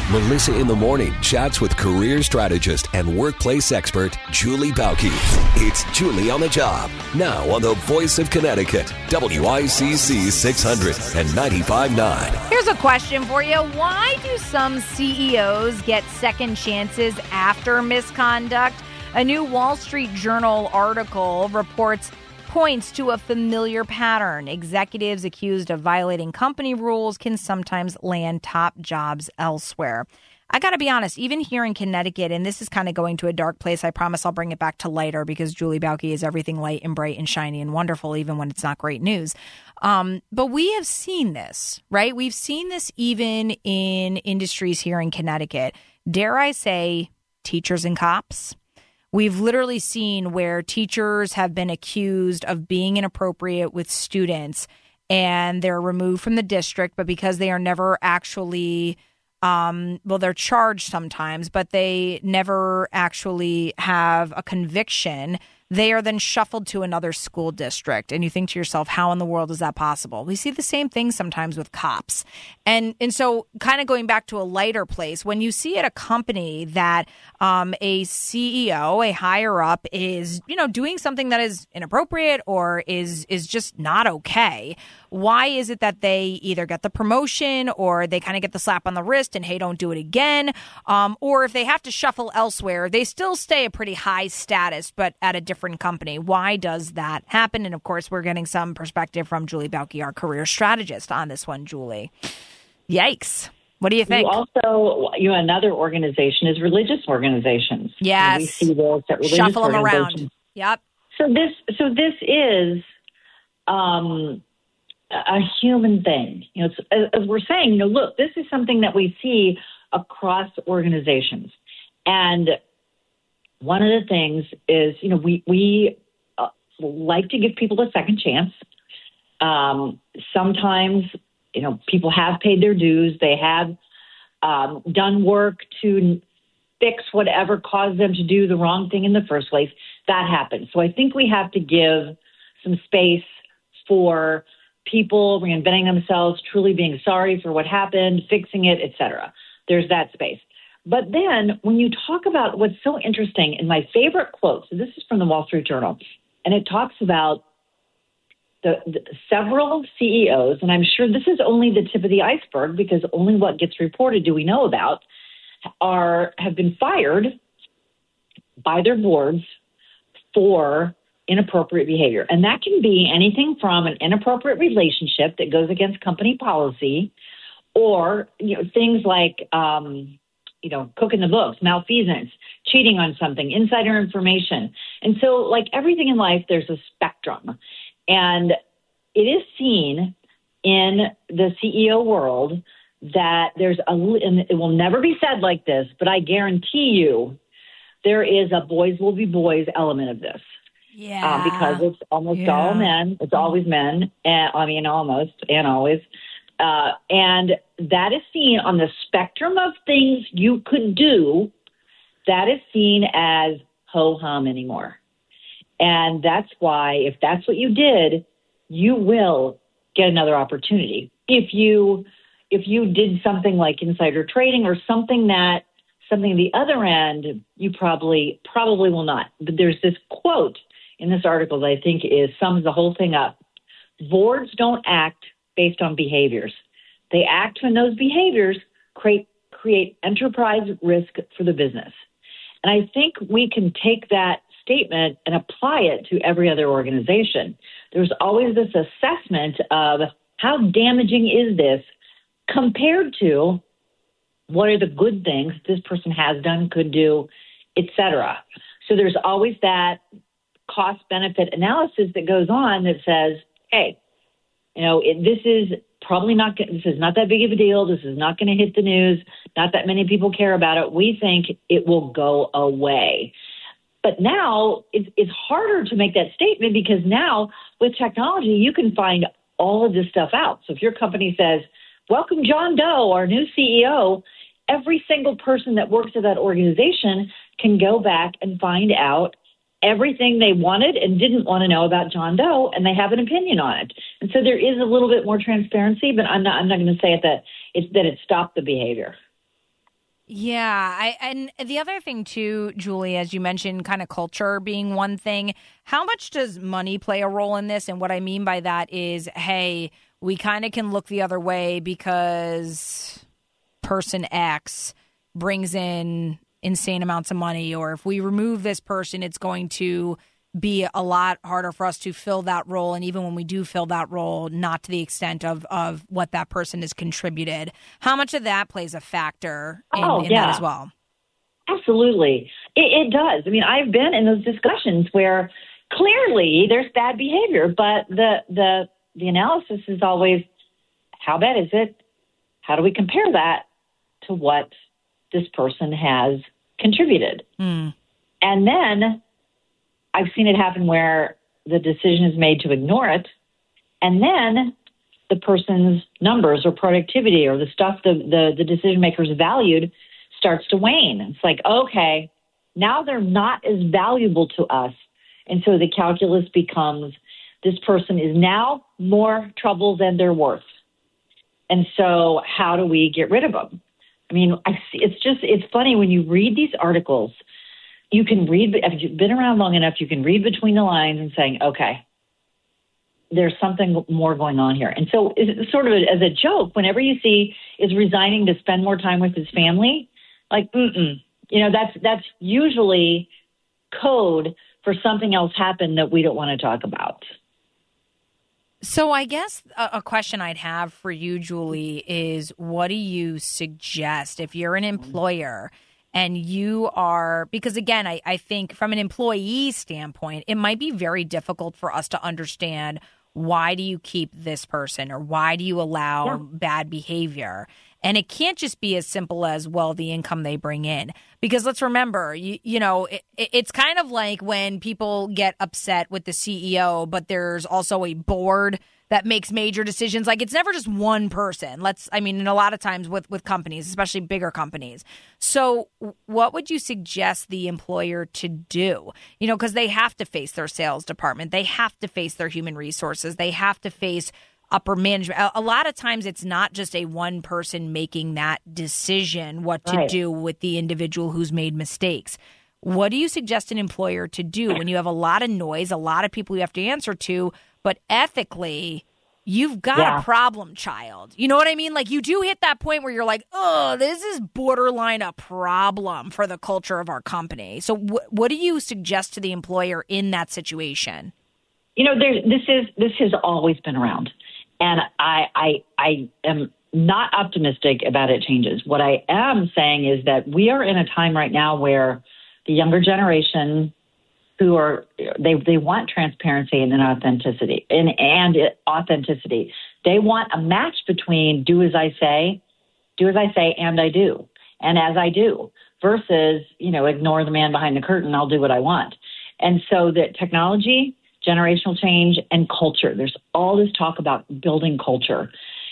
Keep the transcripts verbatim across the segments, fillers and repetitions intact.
Melissa in the Morning chats with career strategist and workplace expert Julie Bauke. It's Julie on the Job, now on the Voice of Connecticut, W I C C six hundred and ninety-five point nine. Here's a question for you. Why do some C E Os get second chances after misconduct? A new Wall Street Journal article reports points to a familiar pattern. Executives accused of violating company rules can sometimes land top jobs elsewhere. I got to be honest, even here in Connecticut, and this is kind of going to a dark place, I promise I'll bring it back to lighter because Julie Bauke is everything light and bright and shiny and wonderful, even when it's not great news. Um, but we have seen this, right? We've seen this even in industries here in Connecticut. Dare I say, teachers and cops? We've literally seen where teachers have been accused of being inappropriate with students and they're removed from the district, but because they are never actually, um, well, they're charged sometimes, but they never actually have a conviction, they are then shuffled to another school district. And you think to yourself, how in the world is that possible? We see the same thing sometimes with cops. And and so kind of going back to a lighter place, when you see at a company that um, a C E O, a higher up is, you know, doing something that is inappropriate or is is just not okay, why is it that they either get the promotion or they kind of get the slap on the wrist and, hey, don't do it again? Um, or if they have to shuffle elsewhere, they still stay a pretty high status, but at a different company. Why does that happen? And of course, we're getting some perspective from Julie Bauke, our career strategist, on this one, Julie. Yikes. What do you think? You also, you know, another organization is religious organizations. Yes. We see this at religious Shuffle them organizations. around. Yep. So this, so this is um, a human thing. You know, it's, as, as we're saying, you know, look, this is something that we see across organizations. And one of the things is, you know, we, we uh, like to give people a second chance. Um, sometimes, you know, people have paid their dues. They have um, done work to fix whatever caused them to do the wrong thing in the first place. That happens. So I think we have to give some space for people reinventing themselves, truly being sorry for what happened, fixing it, et cetera. There's that space. But then when you talk about what's so interesting, and my favorite quote, so this is from the Wall Street Journal, and it talks about the, the several C E Os, and I'm sure this is only the tip of the iceberg because only what gets reported do we know about, are have been fired by their boards for inappropriate behavior. And that can be anything from an inappropriate relationship that goes against company policy or, you know, things like, um, you know, cooking the books, malfeasance, cheating on something, insider information. And so, like everything in life, there's a spectrum. And it is seen in the C E O world that there's a, and it will never be said like this, but I guarantee you there is a boys will be boys element of this. Yeah. Uh, because it's almost yeah. all men. It's always men. And I mean, almost and always. Uh, and that is seen on the spectrum of things you could do. That is seen as ho-hum anymore. And that's why if that's what you did, you will get another opportunity. If you if you did something like insider trading or something that something at the other end, you probably probably will not. But there's this quote in this article that I think is sums the whole thing up. Boards don't act based on behaviors. They act when those behaviors create create enterprise risk for the business. And I think we can take that statement and apply it to every other organization. There's always this assessment of how damaging is this compared to what are the good things this person has done, could do, et cetera. So there's always that cost-benefit analysis that goes on that says, hey, you know, it, this is probably not, this is not that big of a deal. This is not going to hit the news. Not that many people care about it. We think it will go away. But now it's, it's harder to make that statement because now with technology, you can find all of this stuff out. So if your company says, welcome John Doe, our new C E O, every single person that works at that organization can go back and find out everything they wanted and didn't want to know about John Doe, and they have an opinion on it. And so there is a little bit more transparency, but I'm not I'm not going to say it that it's that it stopped the behavior. Yeah. I, and the other thing, too, Julie, as you mentioned, kind of culture being one thing, how much does money play a role in this? And what I mean by that is, hey, we kind of can look the other way because person X brings in insane amounts of money, or if we remove this person, it's going to be a lot harder for us to fill that role. And even when we do fill that role, not to the extent of, of what that person has contributed. How much of that plays a factor in, oh, in yeah. that as well? Absolutely. It, it does. I mean, I've been in those discussions where clearly there's bad behavior, but the, the, the analysis is always, how bad is it? How do we compare that to what this person has contributed? Mm. And then I've seen it happen where the decision is made to ignore it, and then the person's numbers or productivity or the stuff the, the, the decision makers valued starts to wane. It's like, okay, now they're not as valuable to us. And so the calculus becomes this person is now more trouble than they're worth. And so how do we get rid of them? I mean, I see, it's just, it's funny when you read these articles. You can read, if you've been around long enough, you can read between the lines and saying, okay, there's something more going on here. And so it's sort of as a joke, whenever you see is resigning to spend more time with his family, like, mm-mm, you know, that's, that's usually code for something else happened that we don't want to talk about. So I guess a, a question I'd have for you, Julie, is what do you suggest if you're an employer and you are, because again, I, I think from an employee standpoint, it might be very difficult for us to understand why do you keep this person or why do you allow yeah. bad behavior? And it can't just be as simple as, well, the income they bring in. Because let's remember, you, you know, it, it's kind of like when people get upset with the C E O, but there's also a board that makes major decisions. Like, it's never just one person. Let's, I mean, and a lot of times with, with companies, especially bigger companies. So what would you suggest the employer to do? You know, because they have to face their sales department. They have to face their human resources. They have to face upper management. A, a lot of times it's not just a one person making that decision what to right. do with the individual who's made mistakes. What do you suggest an employer to do when you have a lot of noise, a lot of people you have to answer to, but ethically, you've got yeah. a problem child? You know what I mean? Like, you do hit that point where you're like, oh, this is borderline a problem for the culture of our company. So wh- what do you suggest to the employer in that situation? You know, there, this is this has always been around. And I, I, I am not optimistic about it changes. What I am saying is that we are in a time right now where the younger generation who are, they, they want transparency and authenticity and, and authenticity. They want a match between do as I say, do as I say, and I do, and as I do, versus, you know, ignore the man behind the curtain. I'll do what I want. And so that technology, generational change, and culture. There's all this talk about building culture.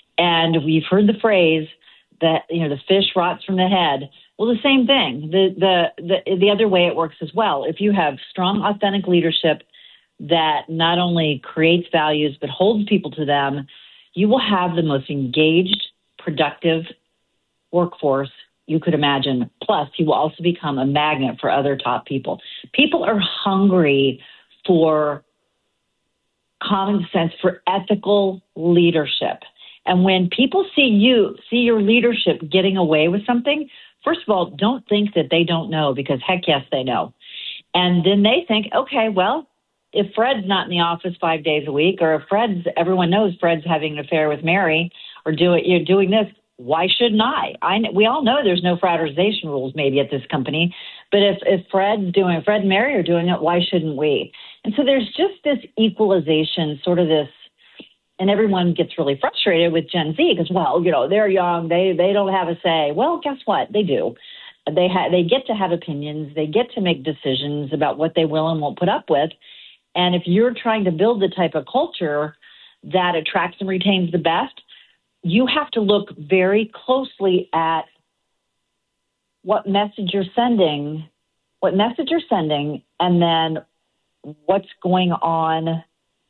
And we've heard the phrase that, you know, the fish rots from the head. Well, the same thing. The, the, the, the other way it works as well. If you have strong, authentic leadership that not only creates values but holds people to them, you will have the most engaged, productive workforce you could imagine. Plus, you will also become a magnet for other top people. People are hungry for common sense, for ethical leadership. And when people see you, see your leadership getting away with something, first of all, don't think that they don't know, because heck yes, they know. And then they think, okay, well, if Fred's not in the office five days a week, or if Fred's, everyone knows Fred's having an affair with Mary, or do it, you're doing this, why shouldn't I? I? We all know there's no fraternization rules maybe at this company, but if, if Fred's doing it, Fred and Mary are doing it, why shouldn't we? And so there's just this equalization, sort of this, and everyone gets really frustrated with Gen Z because, well, you know, they're young, they they don't have a say. Well, guess what? They do. They ha- they get to have opinions. They get to make decisions about what they will and won't put up with. And if you're trying to build the type of culture that attracts and retains the best, you have to look very closely at what message you're sending, what message you're sending, and then what's going on,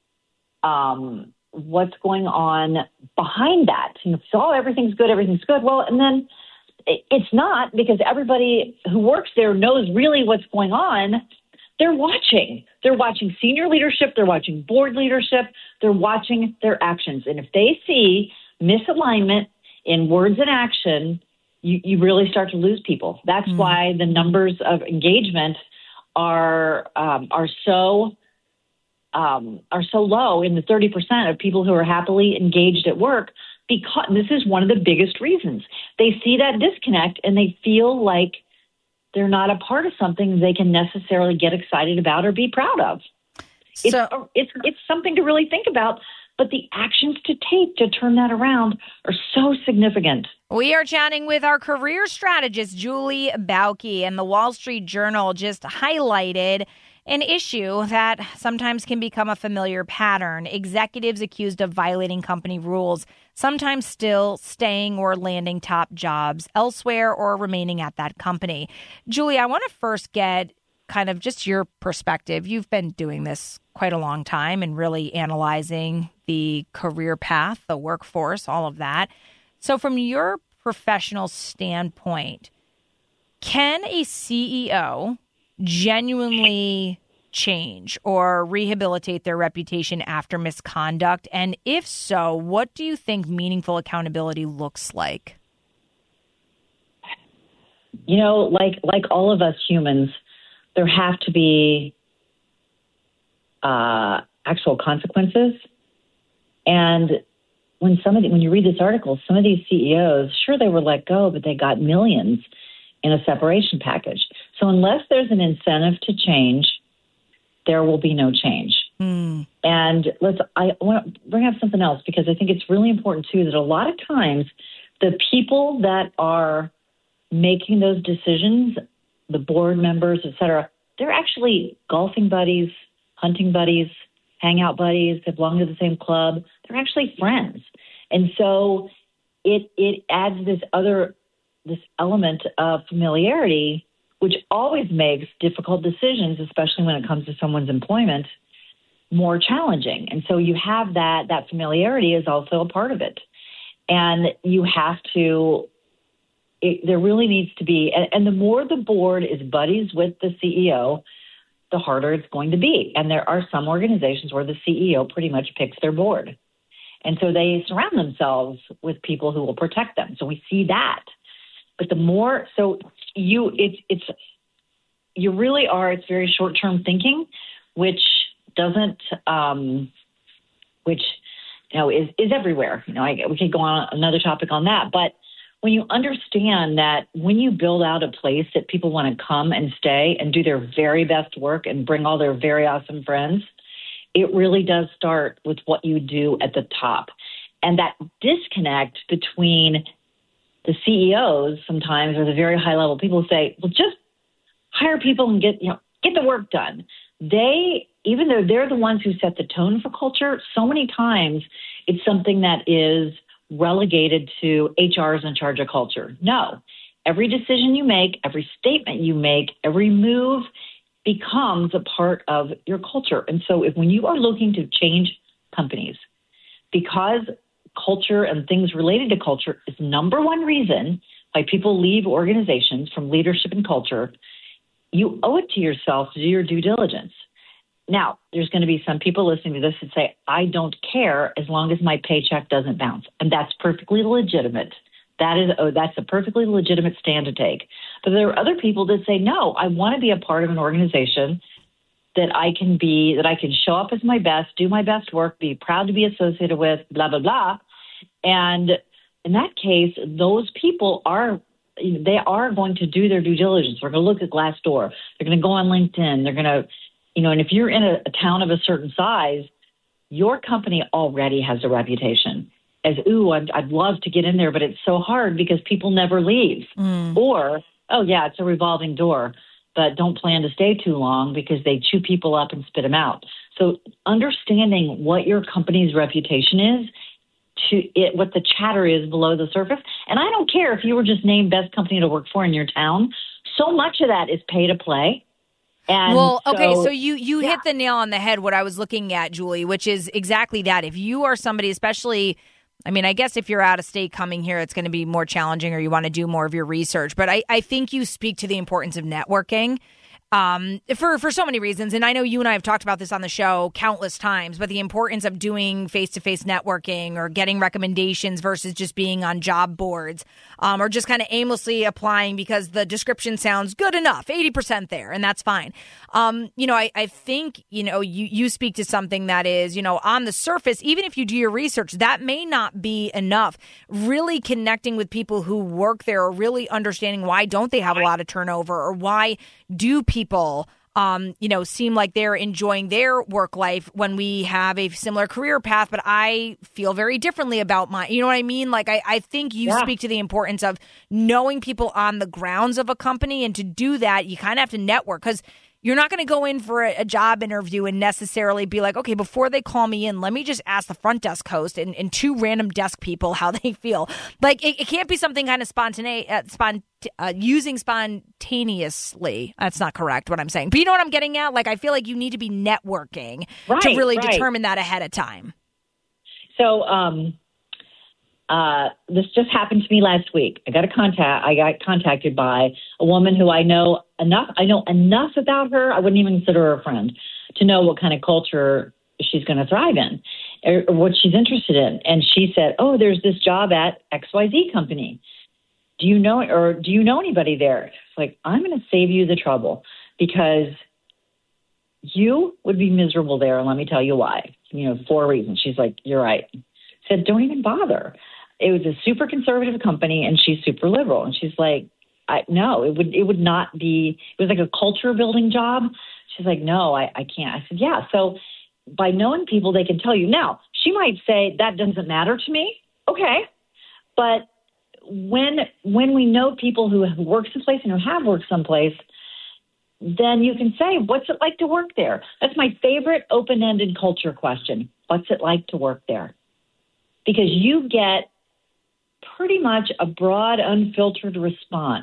um, what's going on behind that. You know, so, oh, everything's good, everything's good. Well, and then it's not, because everybody who works there knows really what's going on. They're watching. They're watching senior leadership. They're watching board leadership. They're watching their actions. And if they see misalignment in words and action, you, you really start to lose people. That's mm. why the numbers of engagement are um, are so um, are so low in the thirty percent of people who are happily engaged at work. Because this is one of the biggest reasons. They see that disconnect and they feel like they're not a part of something they can necessarily get excited about or be proud of. So, it's, it's, it's something to really think about, but the actions to take to turn that around are so significant. We are chatting with our career strategist, Julie Bauke, and the Wall Street Journal just highlighted an issue that sometimes can become a familiar pattern. Executives accused of violating company rules, sometimes still staying or landing top jobs elsewhere or remaining at that company. Julie, I want to first get kind of just your perspective. You've been doing this quite a long time and really analyzing the career path, the workforce, all of that. So from your professional standpoint, can a C E O genuinely change or rehabilitate their reputation after misconduct? And if so, what do you think meaningful accountability looks like? You know, like like all of us humans, there have to be uh, actual consequences. And when somebody, when you read this article, some of these C E Os, sure, they were let go, but they got millions in a separation package. So unless there's an incentive to change, there will be no change. Mm. And let's, I want to bring up something else, because I think it's really important too, that a lot of times the people that are making those decisions, the board members, et cetera, they're actually golfing buddies, hunting buddies, hangout buddies. They belong to the same club. They're actually friends. And so it, it adds this other, this element of familiarity, which always makes difficult decisions, especially when it comes to someone's employment, more challenging. And so you have that, that familiarity is also a part of it. And you have to, it, there really needs to be, and, and the more the board is buddies with the C E O, the harder it's going to be. And there are some organizations where the C E O pretty much picks their board. And so they surround themselves with people who will protect them. So we see that. But the more, so you, it's, it's, you really are, it's very short-term thinking, which doesn't, um, which, you know, is, is everywhere. You know, I, we could go on another topic on that. But when you understand that when you build out a place that people want to come and stay and do their very best work and bring all their very awesome friends, it really does start with what you do at the top. And that disconnect between the C E Os sometimes, or the very high level people, say, well, just hire people and get, you know, get the work done. They, even though they're the ones who set the tone for culture, so many times it's something that is relegated to H R is in charge of culture. No, every decision you make, every statement you make, every move becomes a part of your culture. And so if when you are looking to change companies, because culture and things related to culture is number one reason why people leave organizations, from leadership and culture, you owe it to yourself to do your due diligence. Now, there's going to be some people listening to this and say, I don't care as long as my paycheck doesn't bounce. And that's perfectly legitimate. That is, oh, that's a perfectly legitimate stand to take. But there are other people that say, no, I want to be a part of an organization that I can be, that I can show up as my best, do my best work, be proud to be associated with, blah, blah, blah. And in that case, those people are, they are going to do their due diligence. They're going to look at Glassdoor. They're going to go on LinkedIn. They're going to, you know, and if you're in a, a town of a certain size, your company already has a reputation as, ooh, I'd, I'd love to get in there, but it's so hard because people never leave. Mm. Or, oh, yeah, it's a revolving door, but don't plan to stay too long because they chew people up and spit them out. So understanding what your company's reputation is, to it, what the chatter is below the surface. And I don't care if you were just named best company to work for in your town. So much of that is pay to play. And well, so, okay, so you, you yeah. hit the nail on the head what I was looking at, Julie, which is exactly that. If you are somebody, especially I mean, I guess if you're out of state coming here, it's going to be more challenging or you want to do more of your research. But I, I think you speak to the importance of networking. Um, for, for so many reasons. And I know you and I have talked about this on the show countless times, but the importance of doing face-to-face networking or getting recommendations versus just being on job boards, um, or just kind of aimlessly applying because the description sounds good enough, eighty percent there, and that's fine. Um, you know, I, I think, you know, you, you speak to something that is, you know, on the surface, even if you do your research, that may not be enough. Really connecting with people who work there or really understanding why don't they have a lot of turnover or why do people people, um, you know, seem like they're enjoying their work life when we have a similar career path, but I feel very differently about mine. You know what I mean? Like, I, I think you yeah. speak to the importance of knowing people on the grounds of a company. And to do that, you kind of have to network because you're not going to go in for a, a job interview and necessarily be like, okay, before they call me in, let me just ask the front desk host and, and two random desk people how they feel. Like, it, it can't be something kind of spontaneous, uh, spont- uh, using spontaneously. That's not correct what I'm saying. But you know what I'm getting at? Like, I feel like you need to be networking right, to really right. determine that ahead of time. So, um, Uh, this just happened to me last week. I got a contact. I got contacted by a woman who I know enough. I know enough about her. I wouldn't even consider her a friend to know what kind of culture she's going to thrive in or, or what she's interested in. And she said, "Oh, there's this job at X Y Z company. Do you know, or do you know anybody there?" It's like, I'm going to save you the trouble because you would be miserable there. And let me tell you why. You know, four reasons. She's like, "You're right." I said, "Don't even bother." It was a super conservative company and she's super liberal. And she's like, I no, it would, it would not be, it was like a culture building job. She's like, no, I, I can't. I said, yeah. So by knowing people, they can tell you. Now, she might say that doesn't matter to me. Okay. But when, when we know people who have worked someplace and who have worked someplace, then you can say, what's it like to work there? That's my favorite open-ended culture question. What's it like to work there? Because you get pretty much a broad, unfiltered response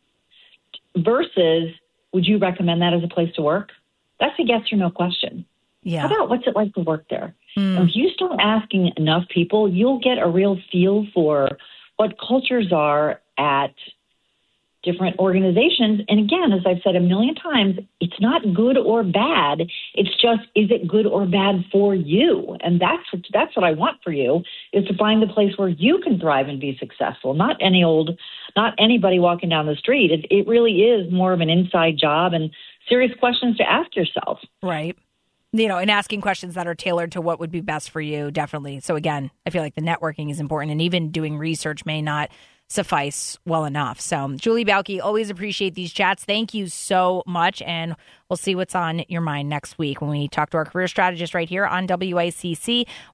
versus would you recommend that as a place to work? That's a yes or no question. Yeah. How about what's it like to work there? Mm. And if you start asking enough people, you'll get a real feel for what cultures are at different organizations. And again, as I've said a million times, it's not good or bad. It's just, is it good or bad for you? And that's what, that's what I want for you, is to find the place where you can thrive and be successful. Not any old, not anybody walking down the street. It, it really is more of an inside job and serious questions to ask yourself. Right. You know, and asking questions that are tailored to what would be best for you, definitely. So again, I feel like the networking is important, and even doing research may not suffice well enough. So, Julie Bauke, always appreciate these chats. Thank you so much, and we'll see what's on your mind next week when we talk to our career strategist right here on W I C C.